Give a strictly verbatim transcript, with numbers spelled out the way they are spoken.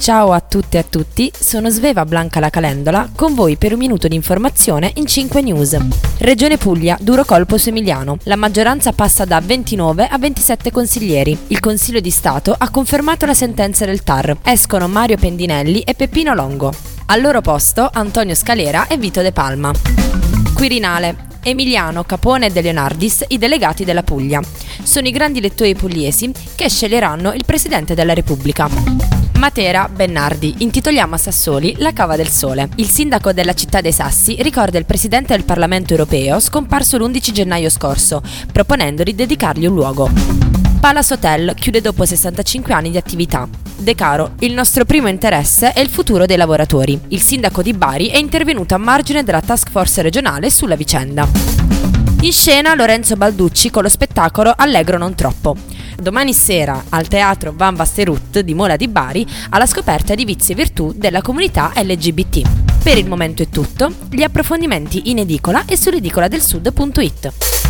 Ciao a tutte e a tutti, sono Sveva Blanca la Calendola, con voi per un minuto di informazione in cinque news. Regione Puglia, duro colpo su Emiliano. La maggioranza passa da ventinove a ventisette consiglieri. Il Consiglio di Stato ha confermato la sentenza del T A R. Escono Mario Pendinelli e Peppino Longo. Al loro posto Antonio Scalera e Vito De Palma. Quirinale. Emiliano, Capone e De Leonardis, i delegati della Puglia. Sono i grandi elettori pugliesi che sceglieranno il Presidente della Repubblica. Matera, Bennardi, intitoliamo a Sassoli la cava del sole. Il sindaco della città dei Sassi ricorda il Presidente del Parlamento europeo scomparso l'undici gennaio scorso, proponendo di dedicargli un luogo. Palace Hotel chiude dopo sessantacinque anni di attività. De Caro, il nostro primo interesse è il futuro dei lavoratori. Il sindaco di Bari è intervenuto a margine della task force regionale sulla vicenda. In scena Lorenzo Balducci con lo spettacolo Allegro non troppo. Domani sera al teatro Van Basterut di Mola di Bari alla scoperta di vizi e virtù della comunità L G B T. Per il momento è tutto, gli approfondimenti in edicola e sull'edicola del sud punto it.